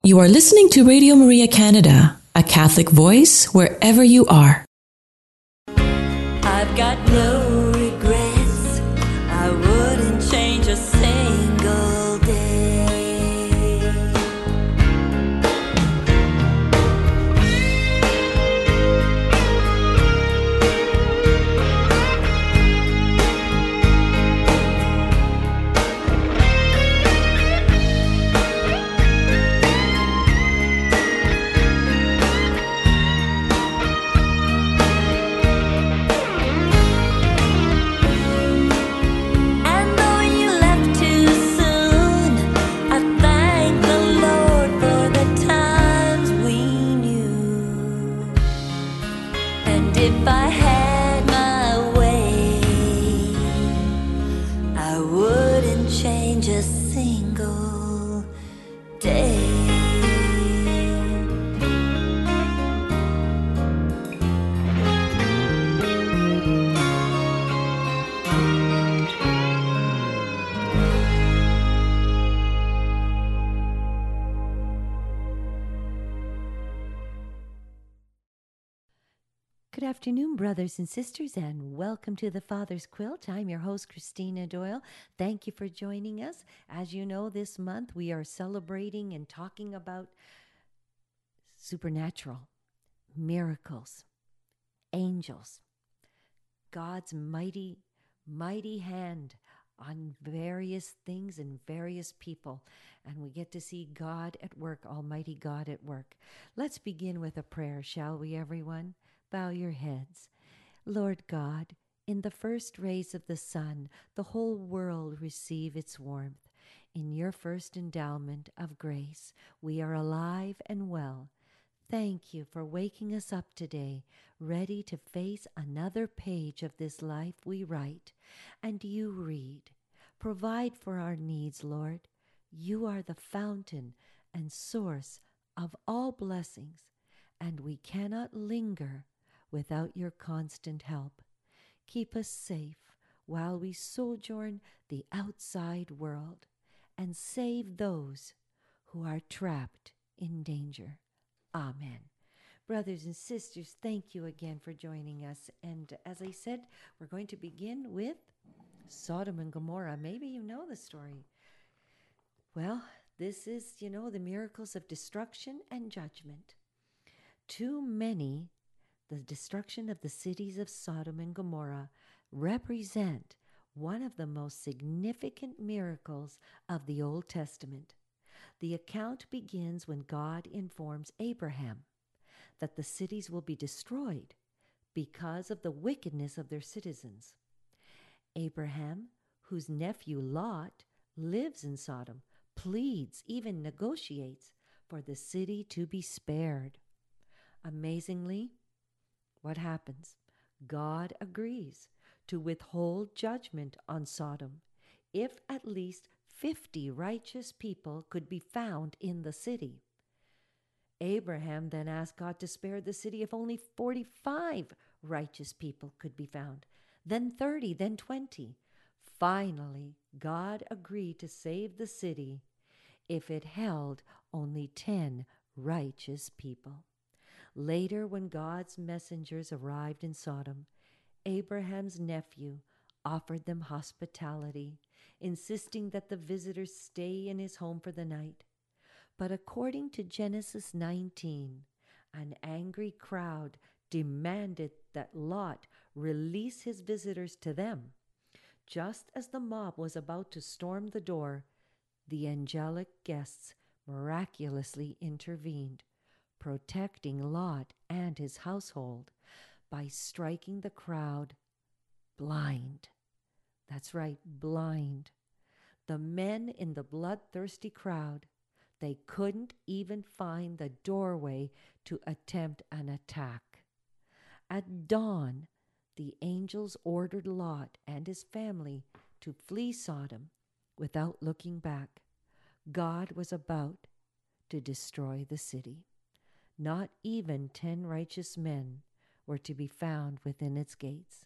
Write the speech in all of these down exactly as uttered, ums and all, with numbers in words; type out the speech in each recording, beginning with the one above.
You are listening to Radio Maria Canada, a Catholic voice wherever you are. I've got no regrets. I wouldn't change a single day. If I had my way, I wouldn't change a single day. Good afternoon, brothers and sisters, and welcome to the Father's Quilt. I'm your host, Christina Doyle. Thank you for joining us. As you know, this month we are celebrating and talking about supernatural, miracles, angels, God's mighty, mighty hand on various things and various people. And we get to see God at work, Almighty God at work. Let's begin with a prayer, shall we, everyone? Bow your heads. Lord God, in the first rays of the sun, the whole world receive its warmth. In your first endowment of grace, we are alive and well. Thank you for waking us up today, ready to face another page of this life we write and you read. Provide for our needs, Lord. You are the fountain and source of all blessings, and we cannot linger without your constant help. Keep us safe while we sojourn the outside world, and save those who are trapped in danger. Amen. Brothers and sisters, thank you again for joining us. And as I said, we're going to begin with Sodom and Gomorrah. Maybe you know the story. Well, this is, you know, the miracles of destruction and judgment. Too many The destruction of the cities of Sodom and Gomorrah represent one of the most significant miracles of the Old Testament. The account begins when God informs Abraham that the cities will be destroyed because of the wickedness of their citizens. Abraham, whose nephew Lot lives in Sodom, pleads, even negotiates, for the city to be spared. Amazingly, what happens? God agrees to withhold judgment on Sodom if at least fifty righteous people could be found in the city. Abraham then asked God to spare the city if only forty-five righteous people could be found, then thirty, then twenty. Finally, God agreed to save the city if it held only ten righteous people. Later, when God's messengers arrived in Sodom, Abraham's nephew offered them hospitality, insisting that the visitors stay in his home for the night. But according to Genesis nineteen, an angry crowd demanded that Lot release his visitors to them. Just as the mob was about to storm the door, the angelic guests miraculously intervened, protecting Lot and his household by striking the crowd blind. That's right, blind. The men in the bloodthirsty crowd, they couldn't even find the doorway to attempt an attack. At dawn, the angels ordered Lot and his family to flee Sodom without looking back. God was about to destroy the city. Not even ten righteous men were to be found within its gates.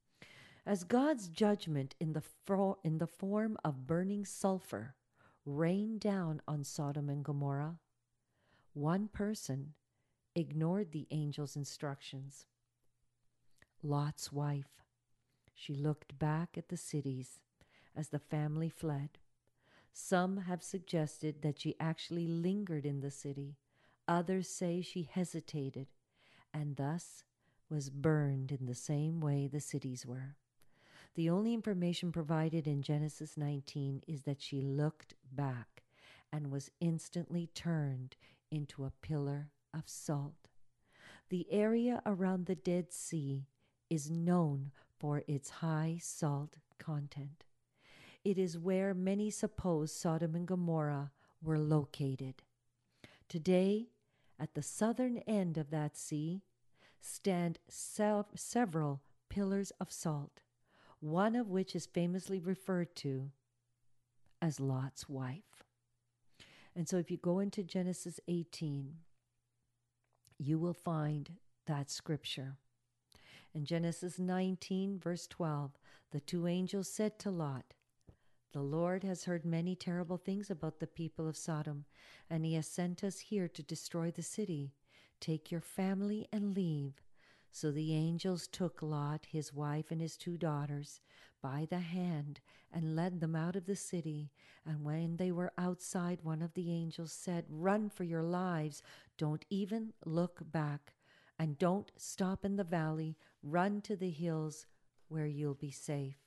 As God's judgment in the, fro- in the form of burning sulfur rained down on Sodom and Gomorrah, One person ignored the angel's instructions. Lot's wife. She looked back at the cities as the family fled. Some have suggested that she actually lingered in the city. Others say she hesitated and thus was burned in the same way the cities were. The only information provided in Genesis nineteen is that she looked back and was instantly turned into a pillar of salt. The area around the Dead Sea is known for its high salt content. It is where many suppose Sodom and Gomorrah were located. Today, at the southern end of that sea, stand sev- several pillars of salt, one of which is famously referred to as Lot's wife. And so if you go into Genesis eighteen, you will find that scripture. In Genesis nineteen, verse twelve, the two angels said to Lot, "The Lord has heard many terrible things about the people of Sodom, and he has sent us here to destroy the city. Take your family and leave." So the angels took Lot, his wife, and his two daughters by the hand and led them out of the city. And when they were outside, one of the angels said, "Run for your lives. Don't even look back. And don't stop in the valley. Run to the hills where you'll be safe."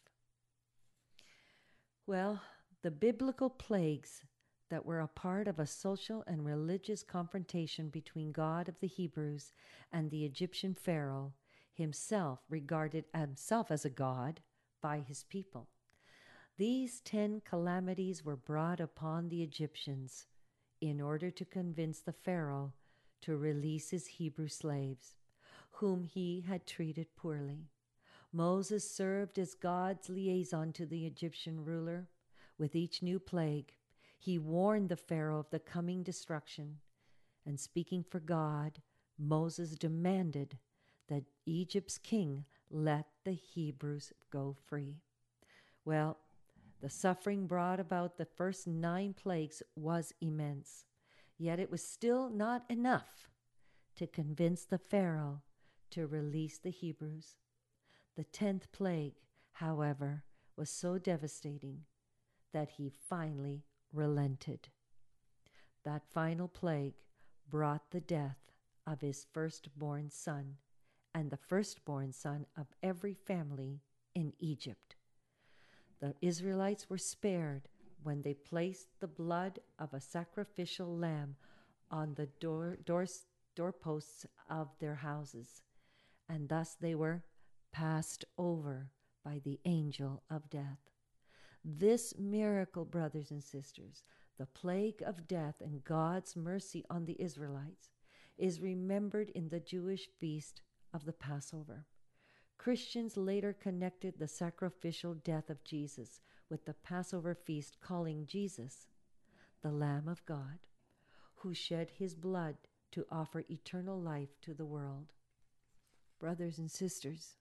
Well, the biblical plagues that were a part of a social and religious confrontation between God of the Hebrews and the Egyptian Pharaoh, himself regarded himself as a god by his people. These ten calamities were brought upon the Egyptians in order to convince the Pharaoh to release his Hebrew slaves, whom he had treated poorly. Moses served as God's liaison to the Egyptian ruler. With each new plague, he warned the Pharaoh of the coming destruction. And speaking for God, Moses demanded that Egypt's king let the Hebrews go free. Well, the suffering brought about the first nine plagues was immense, yet it was still not enough to convince the Pharaoh to release the Hebrews. The tenth plague, however, was so devastating that he finally relented. That final plague brought the death of his firstborn son and the firstborn son of every family in Egypt. The Israelites were spared when they placed the blood of a sacrificial lamb on the door, doors, doorposts of their houses, and thus they were passed over by the angel of death. This miracle, brothers and sisters, the plague of death and God's mercy on the Israelites, is remembered in the Jewish feast of the Passover. Christians later connected the sacrificial death of Jesus with the Passover feast, calling Jesus the Lamb of God, who shed his blood to offer eternal life to the world. Brothers and sisters,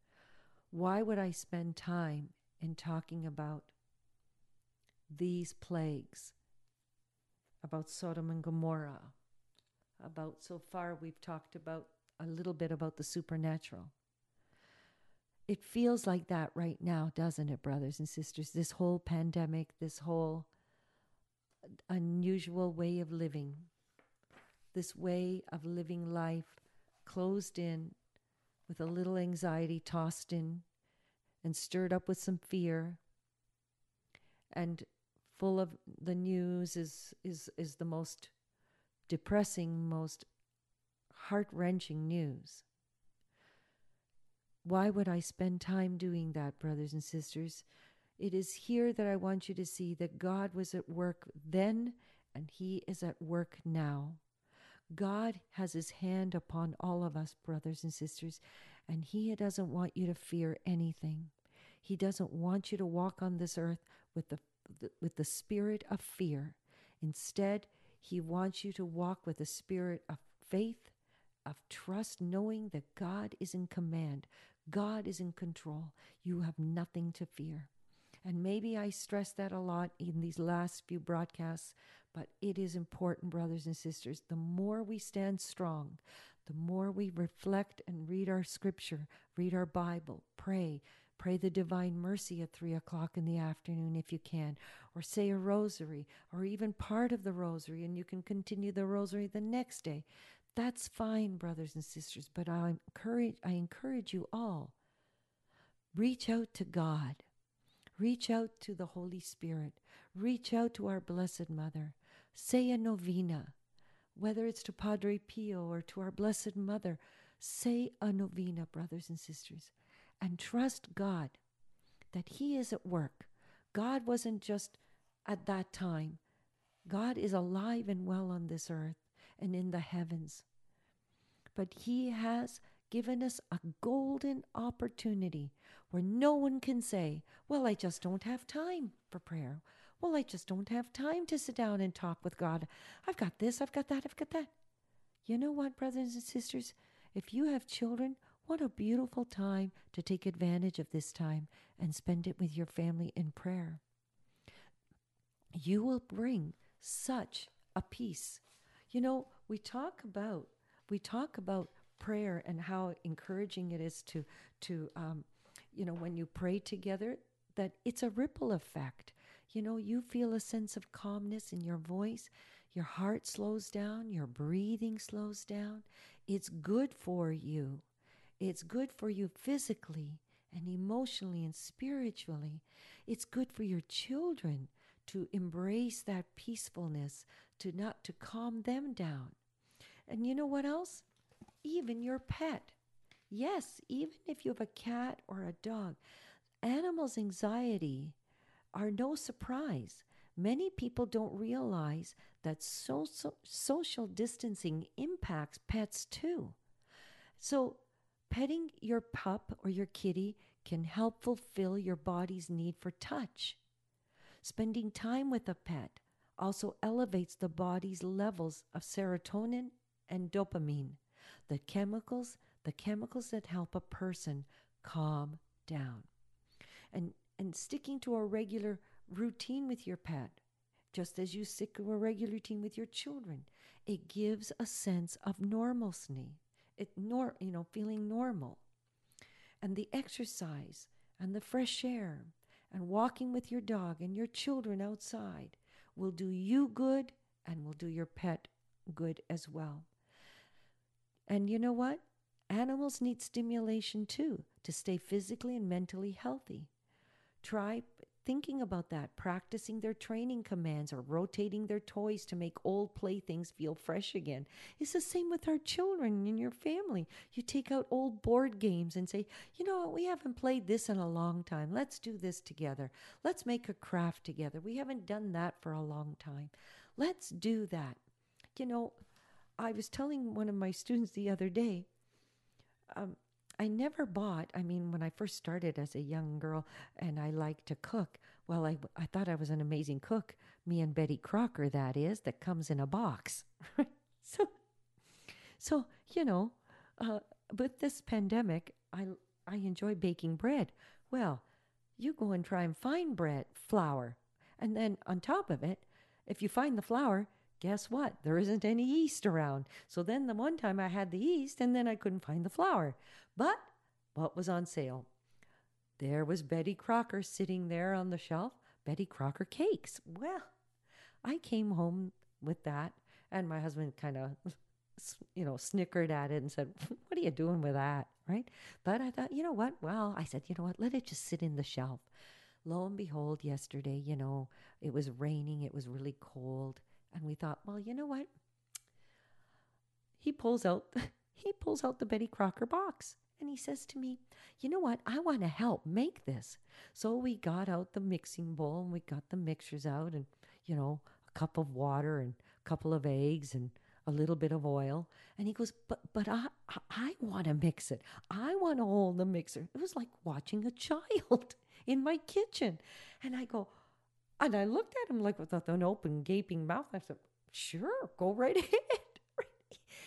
why would I spend time in talking about these plagues, about Sodom and Gomorrah, about, so far we've talked about a little bit about the supernatural? It feels like that right now, doesn't it, brothers and sisters? This whole pandemic, this whole unusual way of living, this way of living life closed in with a little anxiety tossed in and stirred up with some fear, and full of the news is is is the most depressing, most heart-wrenching news. Why would I spend time doing that, brothers and sisters? It is here that I want you to see that God was at work then, and he is at work now. God has his hand upon all of us, brothers and sisters, and he doesn't want you to fear anything. He doesn't want you to walk on this earth with the, the with the spirit of fear. Instead, he wants you to walk with a spirit of faith, of trust, knowing that God is in command. God is in control. You have nothing to fear. And maybe I stress that a lot in these last few broadcasts, But it is important, brothers and sisters, the more we stand strong, the more we reflect and read our scripture, read our Bible, pray, pray the divine mercy at three o'clock in the afternoon if you can, or say a rosary, or even part of the rosary, and you can continue the rosary the next day. That's fine, brothers and sisters, but I encourage, I encourage you all, reach out to God. Reach out to the Holy Spirit. Reach out to our Blessed Mother. Say a novena, whether it's to Padre Pio or to our Blessed Mother. Say a novena, brothers and sisters, and trust God that He is at work. God wasn't just at that time. God is alive and well on this earth and in the heavens. But He has given us a golden opportunity where no one can say, well, I just don't have time for prayer. Well, I just don't have time to sit down and talk with God. I've got this, I've got that, I've got that. You know what, brothers and sisters? If you have children, what a beautiful time to take advantage of this time and spend it with your family in prayer. You will bring such a peace. You know, we talk about, we talk about prayer and how encouraging it is to, to um, you know, when you pray together, that it's a ripple effect. You know, you feel a sense of calmness in your voice. Your heart slows down. Your breathing slows down. It's good for you. It's good for you physically and emotionally and spiritually. It's good for your children to embrace that peacefulness, to not to calm them down. And you know what else? Even your pet. Yes, even if you have a cat or a dog, animals' anxiety are no surprise. Many people don't realize that so, so, social distancing impacts pets too. So petting your pup or your kitty can help fulfill your body's need for touch. Spending time with a pet also elevates the body's levels of serotonin and dopamine, the chemicals, the chemicals that help a person calm down. And, and sticking to a regular routine with your pet, just as you stick to a regular routine with your children, it gives a sense of normalcy. It nor you know, feeling normal. And the exercise and the fresh air and walking with your dog and your children outside will do you good and will do your pet good as well. And you know what? Animals need stimulation too to stay physically and mentally healthy. Try thinking about that, practicing their training commands or rotating their toys to make old playthings feel fresh again. It's the same with our children in your family. You take out old board games and say, you know what, we haven't played this in a long time. Let's do this together. Let's make a craft together. We haven't done that for a long time. Let's do that. You know, I was telling one of my students the other day, um, I never bought, I mean, when I first started as a young girl and I liked to cook, well, I, I thought I was an amazing cook. Me and Betty Crocker, that is, that comes in a box. so, so, you know, uh, with this pandemic, I, I enjoy baking bread. Well, you go and try and find bread, flour. And then on top of it, if you find the flour, guess what? There isn't any yeast around. So then the one time I had the yeast and then I couldn't find the flour. But what was on sale? There was Betty Crocker sitting there on the shelf. Betty Crocker cakes. Well, I came home with that and my husband kind of, you know, snickered at it and said, what are you doing with that? Right? But I thought, you know what? Well, I said, you know what? Let it just sit in the shelf. Lo and behold, yesterday, you know, it was raining. It was really cold. And we thought, well, you know what? He pulls out, he pulls out the Betty Crocker box. And he says to me, you know what? I want to help make this. So we got out the mixing bowl and we got the mixtures out and, you know, a cup of water and a couple of eggs and a little bit of oil. And he goes, but but I, I, I want to mix it. I want to hold the mixer. It was like watching a child in my kitchen. And I go, and I looked at him like with an open, gaping mouth. I said, sure, go right ahead.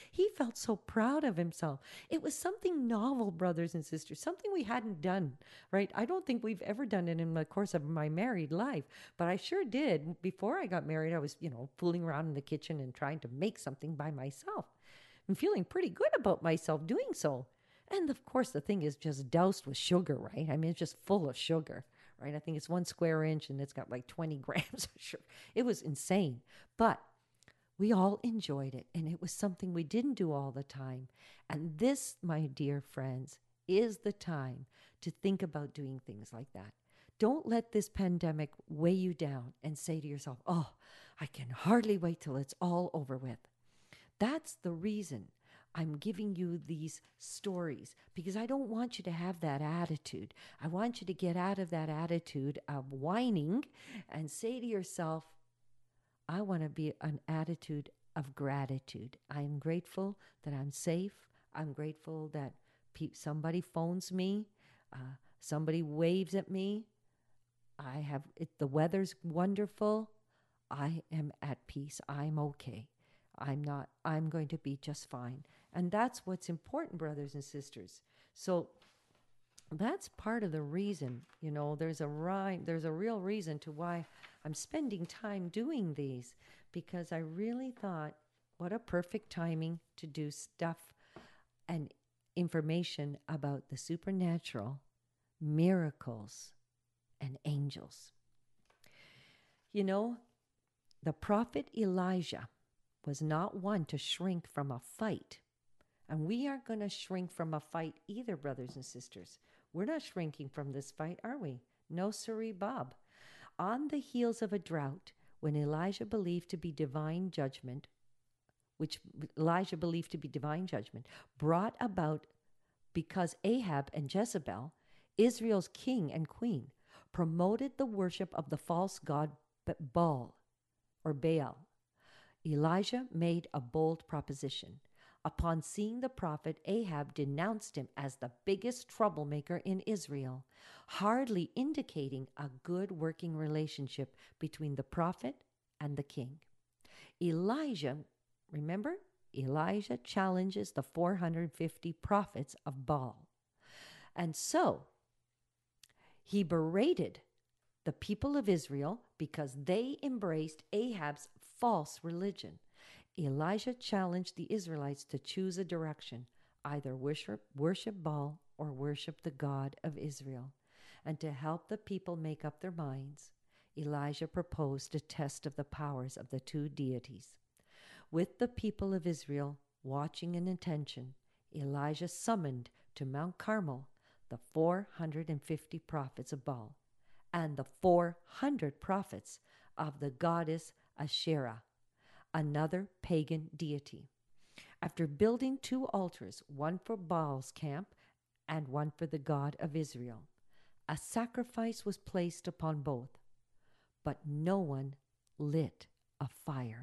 He felt so proud of himself. It was something novel, brothers and sisters, something we hadn't done, right? I don't think we've ever done it in the course of my married life, but I sure did. Before I got married, I was, you know, fooling around in the kitchen and trying to make something by myself and feeling pretty good about myself doing so. And of course, the thing is just doused with sugar, right? I mean, it's just full of sugar, right? I think it's one square inch and it's got like twenty grams of sugar. It was insane. But we all enjoyed it, and it was something we didn't do all the time. And this, my dear friends, is the time to think about doing things like that. Don't let this pandemic weigh you down and say to yourself, oh, I can hardly wait till it's all over with. That's the reason I'm giving you these stories, because I don't want you to have that attitude. I want you to get out of that attitude of whining and say to yourself, I want to be an attitude of gratitude. I am grateful that I'm safe. I'm grateful that pe- somebody phones me, uh, somebody waves at me. I have it, the weather's wonderful. I am at peace. I'm okay. I'm not, I'm going to be just fine. And that's what's important, brothers and sisters. So that's part of the reason, you know, there's a rhyme, there's a real reason to why I'm spending time doing these, because I really thought, what a perfect timing to do stuff and information about the supernatural, miracles, and angels. You know, the prophet Elijah was not one to shrink from a fight. And we aren't going to shrink from a fight either, brothers and sisters. We're not shrinking from this fight, are we? No, sirree, Bob. On the heels of a drought, when Elijah believed to be divine judgment, which Elijah believed to be divine judgment, brought about because Ahab and Jezebel, Israel's king and queen, promoted the worship of the false god Baal or Baal. Elijah made a bold proposition. Upon seeing the prophet, Ahab denounced him as the biggest troublemaker in Israel, hardly indicating a good working relationship between the prophet and the king. Elijah, remember, Elijah challenges the four hundred fifty prophets of Baal. And so he berated the people of Israel because they embraced Ahab's false religion. Elijah challenged the Israelites to choose a direction, either worship, worship Baal or worship the God of Israel. And to help the people make up their minds, Elijah proposed a test of the powers of the two deities. With the people of Israel watching in attention, Elijah summoned to Mount Carmel the four hundred fifty prophets of Baal and the four hundred prophets of the goddess Asherah, another pagan deity. After building two altars, one for Baal's camp and one for the God of Israel, a sacrifice was placed upon both, but no one lit a fire.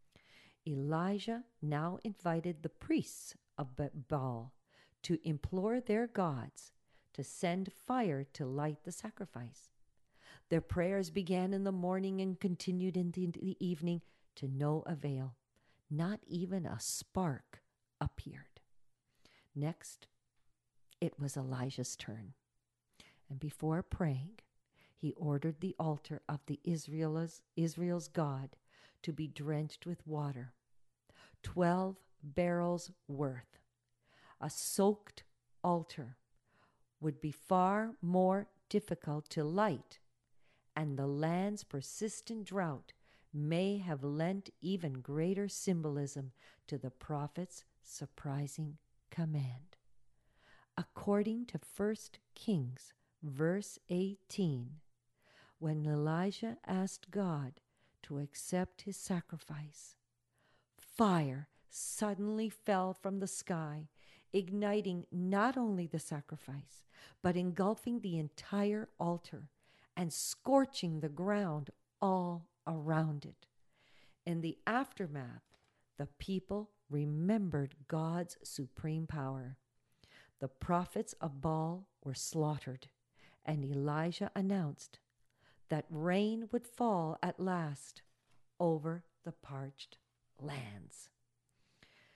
Elijah now invited the priests of Baal to implore their gods to send fire to light the sacrifice. Their prayers began in the morning and continued into the evening, to no avail. Not even a spark appeared. Next, it was Elijah's turn. And before praying, he ordered the altar of the Israel's, Israel's God to be drenched with water, twelve barrels worth. A soaked altar would be far more difficult to light, and the land's persistent drought may have lent even greater symbolism to the prophet's surprising command. According to First Kings, verse eighteen, when Elijah asked God to accept his sacrifice, fire suddenly fell from the sky, igniting not only the sacrifice, but engulfing the entire altar and scorching the ground all around it. In the aftermath, the people remembered God's supreme power. The prophets of Baal were slaughtered, and Elijah announced that rain would fall at last over the parched lands.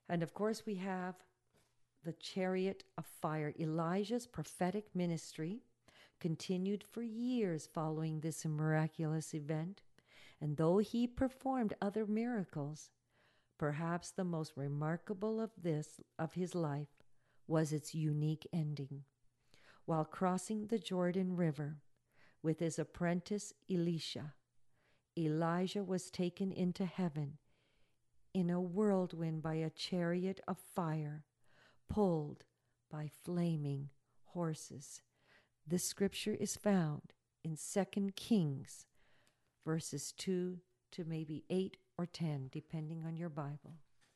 And of course, we have the chariot of fire. Elijah's prophetic ministry continued for years following this miraculous event. And though he performed other miracles, perhaps the most remarkable of this of his life was its unique ending. While crossing the Jordan River with his apprentice Elisha, Elijah was taken into heaven in a whirlwind by a chariot of fire, pulled by flaming horses. This scripture is found in Second Kings, verses two to maybe eight or ten, depending on your Bible.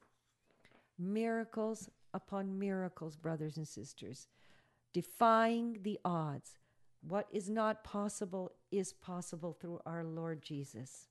Miracles upon miracles, brothers and sisters, defying the odds. What is not possible is possible through our Lord Jesus.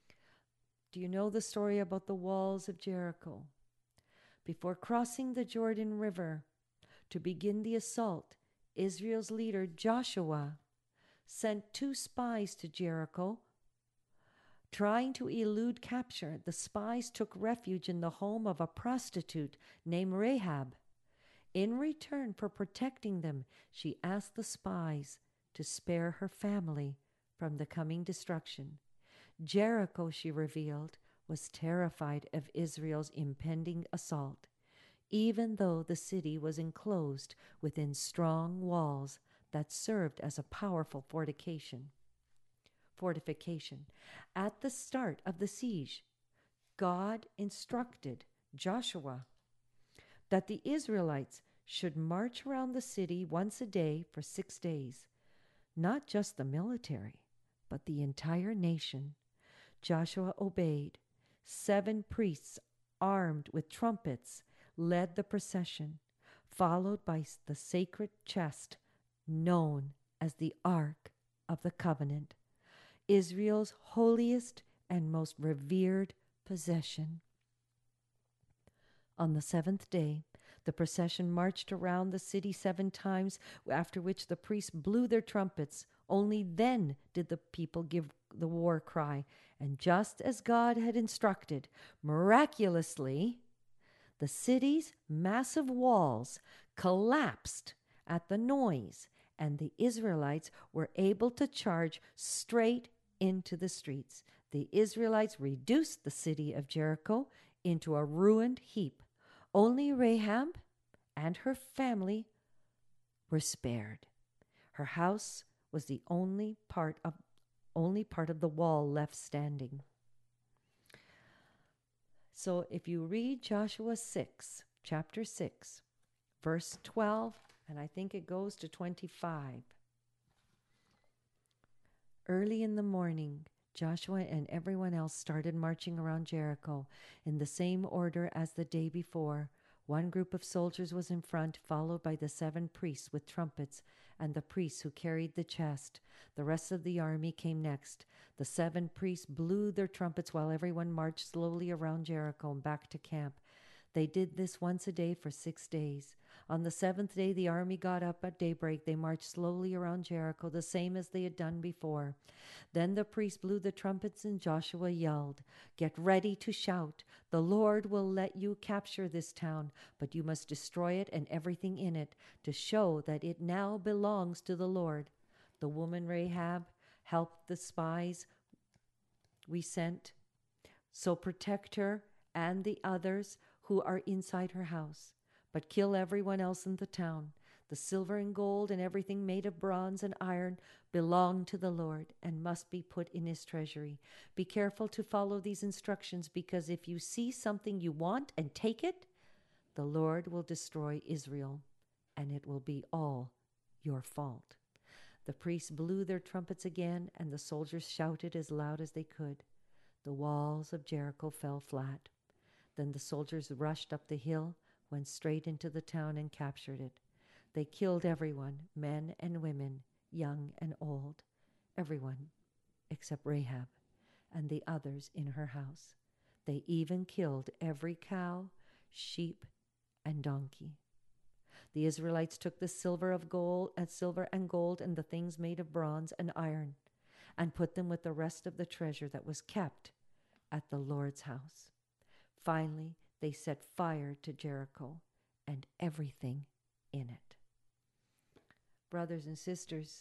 Do you know the story about the walls of Jericho? Before crossing the Jordan River to begin the assault, Israel's leader Joshua sent two spies to Jericho. Trying to elude capture, the spies took refuge in the home of a prostitute named Rahab. In return for protecting them, she asked the spies to spare her family from the coming destruction. Jericho, she revealed, was terrified of Israel's impending assault, even though the city was enclosed within strong walls that served as a powerful fortification. Fortification. At the start of the siege, God instructed Joshua that the Israelites should march around the city once a day for six days. Not just the military, but the entire nation. Joshua obeyed. Seven priests armed with trumpets led the procession, followed by the sacred chest known as the Ark of the Covenant, Israel's holiest and most revered possession. On the seventh day, the procession marched around the city seven times, after which the priests blew their trumpets. Only then did the people give the war cry. And just as God had instructed, miraculously, the city's massive walls collapsed at the noise, and the Israelites were able to charge straight into the streets. The Israelites reduced the city of Jericho into a ruined heap. Only Rahab and her family were spared. Her house was the only part of only part of the wall left standing. So if you read Joshua six, chapter six, verse twelve, and I think it goes to twenty-five. Early in the morning, Joshua and everyone else started marching around Jericho in the same order as the day before. One group of soldiers was in front, followed by the seven priests with trumpets and the priests who carried the chest. The rest of the army came next. The seven priests blew their trumpets while everyone marched slowly around Jericho and back to camp. They did this once a day for six days. On the seventh day, the army got up at daybreak. They marched slowly around Jericho, the same as they had done before. Then the priests blew the trumpets, and Joshua yelled, "Get ready to shout. The Lord will let you capture this town, but you must destroy it and everything in it, to show that it now belongs to the Lord." The woman Rahab helped the spies we sent, so protect her and the others who are inside her house, but kill everyone else in the town. The silver and gold and everything made of bronze and iron belong to the Lord and must be put in his treasury. Be careful to follow these instructions, because if you see something you want and take it, the Lord will destroy Israel, and it will be all your fault. The priests blew their trumpets again, and the soldiers shouted as loud as they could. The walls of Jericho fell flat. Then the soldiers rushed up the hill, went straight into the town, and captured it. They killed everyone, men and women, young and old, everyone except Rahab and the others in her house. They even killed every cow, sheep, and donkey. The Israelites took the silver of gold, and silver and gold, and the things made of bronze and iron, and put them with the rest of the treasure that was kept at the Lord's house. Finally, they set fire to Jericho and everything in it. Brothers and sisters,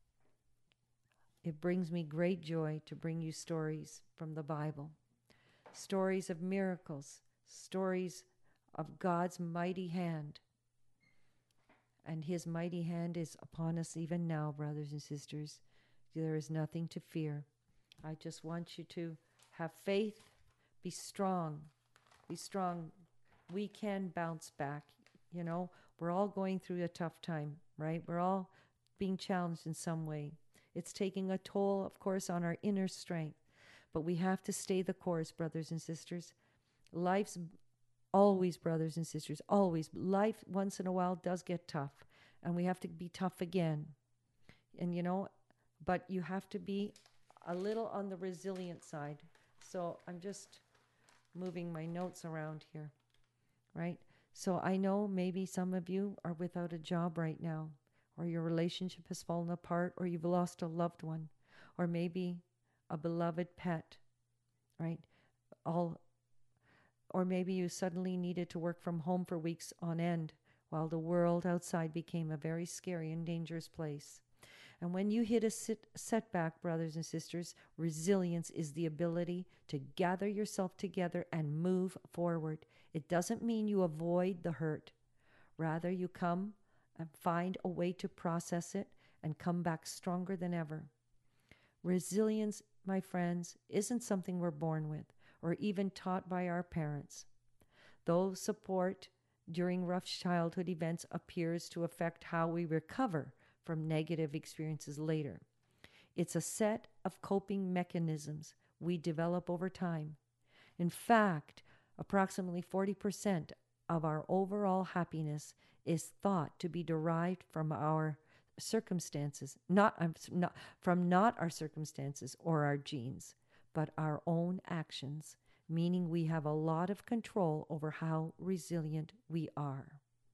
it brings me great joy to bring you stories from the Bible, stories of miracles, stories of God's mighty hand. And his mighty hand is upon us even now, brothers and sisters. There is nothing to fear. I just want you to have faith, be strong, be strong. We can bounce back. You know, we're all going through a tough time, right? We're all being challenged in some way. It's taking a toll, of course, on our inner strength. But we have to stay the course, brothers and sisters. Life's always, brothers and sisters, always. Life once in a while does get tough. And we have to be tough again. And, you know, but you have to be a little on the resilient side. So I'm just moving my notes around here, right? So I know maybe some of you are without a job right now, or your relationship has fallen apart, or you've lost a loved one, or maybe a beloved pet, right? All, or maybe you suddenly needed to work from home for weeks on end while the world outside became a very scary and dangerous place. And when you hit a sit- setback, brothers and sisters, resilience is the ability to gather yourself together and move forward. It doesn't mean you avoid the hurt. Rather, you come and find a way to process it and come back stronger than ever. Resilience, my friends, isn't something we're born with or even taught by our parents. Though support during rough childhood events appears to affect how we recover from negative experiences later. It's a set of coping mechanisms we develop over time. In fact, approximately forty percent of our overall happiness is thought to be derived from our circumstances, not, um, not from not our circumstances or our genes, but our own actions, meaning we have a lot of control over how resilient we are.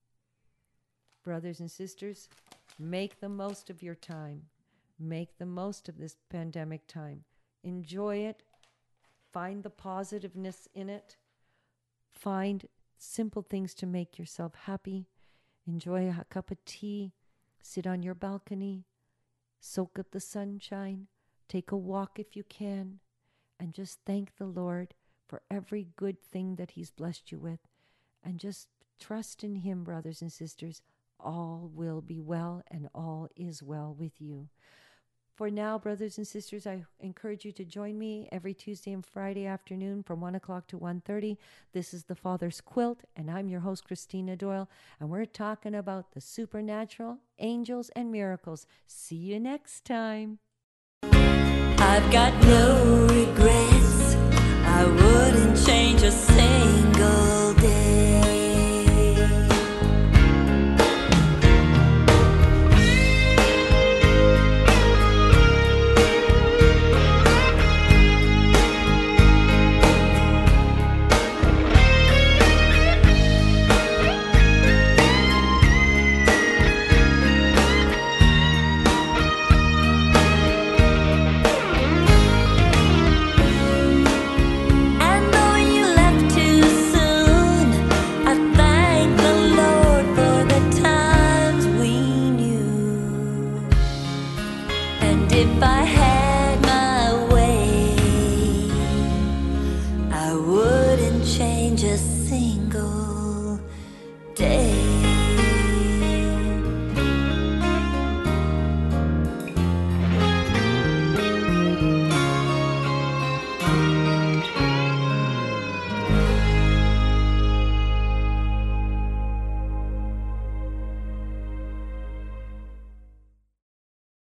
Brothers and sisters, make the most of your time. Make the most of this pandemic time. Enjoy it. Find the positiveness in it. Find simple things to make yourself happy. Enjoy a cup of tea. Sit on your balcony. Soak up the sunshine. Take a walk if you can. And just thank the Lord for every good thing that He's blessed you with. And just trust in Him, brothers and sisters. All will be well, and all is well with you. For now, brothers and sisters, I encourage you to join me every Tuesday and Friday afternoon from one o'clock to one thirty. This is The Father's Quilt, and I'm your host, Christina Doyle, and we're talking about the supernatural, angels, and miracles. See you next time. I've got no regrets. I wouldn't change a single day. If I had my way, I wouldn't change a single